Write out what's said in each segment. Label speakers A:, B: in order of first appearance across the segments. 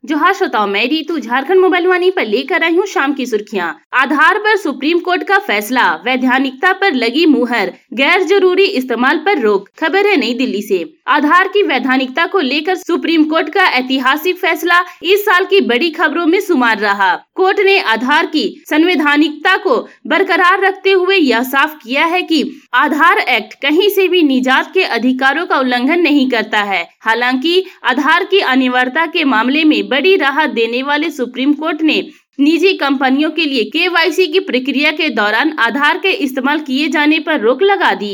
A: जोहार श्रोताओं, मैं रीतू झारखंड मोबाइल वाणी पर लेकर आई हूँ शाम की सुर्खियाँ। आधार पर सुप्रीम कोर्ट का फैसला, वैधानिकता पर लगी मुहर, गैर जरूरी इस्तेमाल पर रोक। खबर है नई दिल्ली से। आधार की वैधानिकता को लेकर सुप्रीम कोर्ट का ऐतिहासिक फैसला इस साल की बड़ी खबरों में शुमार रहा। कोर्ट ने आधार की संवैधानिकता को बरकरार रखते हुए यह साफ किया है कि आधार एक्ट कहीं से भी निजात के अधिकारों का उल्लंघन नहीं करता है। हालांकि आधार की अनिवार्यता के मामले में बड़ी राहत देने वाले सुप्रीम कोर्ट ने निजी कंपनियों के लिए केवाईसी की प्रक्रिया के दौरान आधार के इस्तेमाल किए जाने पर रोक लगा दी।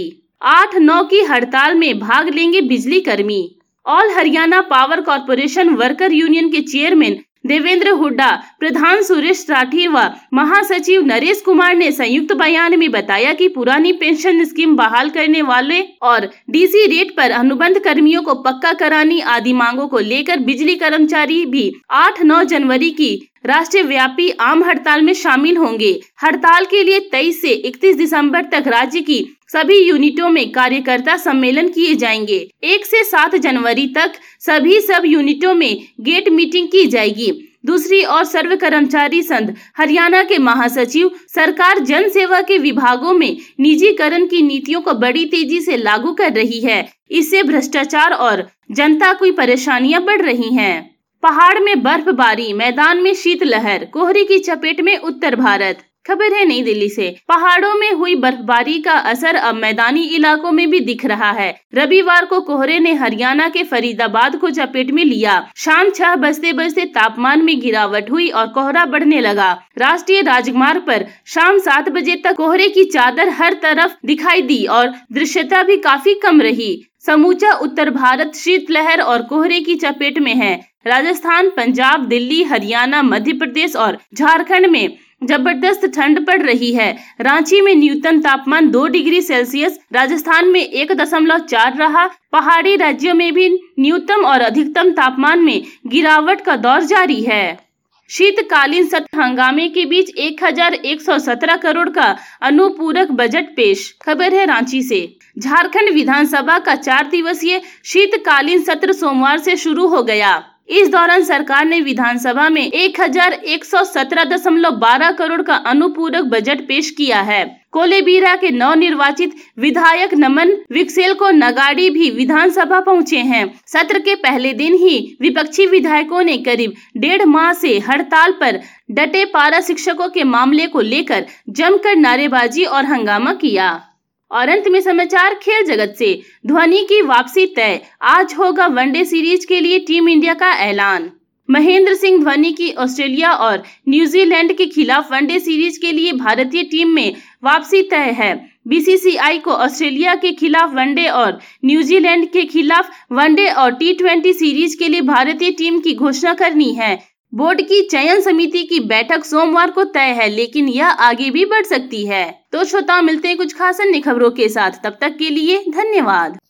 A: 8-9 की हड़ताल में भाग लेंगे बिजली कर्मी। All Haryana power corporation worker union के चेयरमैन देवेंद्र हुड्डा, प्रधान सुरेश राठी व महासचिव नरेश कुमार ने संयुक्त बयान में बताया कि पुरानी पेंशन स्कीम बहाल करने वाले और डीसी रेट पर अनुबंध कर्मियों को पक्का कराने आदि मांगों को लेकर बिजली कर्मचारी भी 8-9 जनवरी की राष्ट्रीय व्यापी आम हड़ताल में शामिल होंगे। हड़ताल के लिए 23 से 31 दिसंबर तक राज्य की सभी यूनिटों में कार्यकर्ता सम्मेलन किए जाएंगे। 1 से 7 जनवरी तक सभी सब यूनिटों में गेट मीटिंग की जाएगी। दूसरी ओर सर्व कर्मचारी संघ हरियाणा के महासचिव सरकार जन सेवा के विभागों में निजीकरण की नीतियों को बड़ी तेजी से लागू कर रही है। इससे भ्रष्टाचार और जनता की परेशानियां बढ़ रही हैं। पहाड़ में बर्फबारी, मैदान में शीतलहर, कोहरे की चपेट में उत्तर भारत। खबर है नई दिल्ली से। पहाड़ों में हुई बर्फबारी का असर अब मैदानी इलाकों में भी दिख रहा है। रविवार को कोहरे ने हरियाणा के फरीदाबाद को चपेट में लिया। शाम 6 बजते तापमान में गिरावट हुई और कोहरा बढ़ने लगा। राष्ट्रीय राजमार्ग पर शाम 7 बजे तक कोहरे की चादर हर तरफ दिखाई दी और दृश्यता भी काफी कम रही। समूचा उत्तर भारत शीतलहर और कोहरे की चपेट में है। राजस्थान, पंजाब, दिल्ली, हरियाणा, मध्य प्रदेश और झारखंड में जबरदस्त ठंड पड़ रही है। रांची में न्यूनतम तापमान 2 डिग्री सेल्सियस, राजस्थान में 1.4 रहा। पहाड़ी राज्यों में भी न्यूनतम और अधिकतम तापमान में गिरावट का दौर जारी है। शीतकालीन सत्र हंगामे के बीच 1117 करोड़ का अनुपूरक बजट पेश। खबर है रांची से। झारखंड विधानसभा का 4 दिवसीय शीतकालीन सत्र सोमवार से शुरू हो गया। इस दौरान सरकार ने विधानसभा में 1117.12 करोड़ का अनुपूरक बजट पेश किया है। कोलेबीरा के नवनिर्वाचित विधायक नमन विक्सेल को नगाड़ी भी विधानसभा पहुंचे हैं। सत्र के पहले दिन ही विपक्षी विधायकों ने करीब 1.5 माह से हड़ताल पर डटे पारा शिक्षकों के मामले को लेकर जमकर नारेबाजी और हंगामा किया। और अंत में समाचार खेल जगत से। धोनी की वापसी तय, आज होगा वनडे सीरीज के लिए टीम इंडिया का ऐलान। महेंद्र सिंह धोनी की ऑस्ट्रेलिया और न्यूजीलैंड के खिलाफ वनडे सीरीज के लिए भारतीय टीम में वापसी तय है। बीसीसीआई को ऑस्ट्रेलिया के खिलाफ वनडे और न्यूजीलैंड के खिलाफ वनडे और T20 सीरीज के लिए भारतीय टीम की घोषणा करनी है। बोर्ड की चयन समिति की बैठक सोमवार को तय है, लेकिन यह आगे भी बढ़ सकती है। तो श्रोताओं, मिलते हैं कुछ खास अन्य खबरों के साथ। तब तक के लिए धन्यवाद।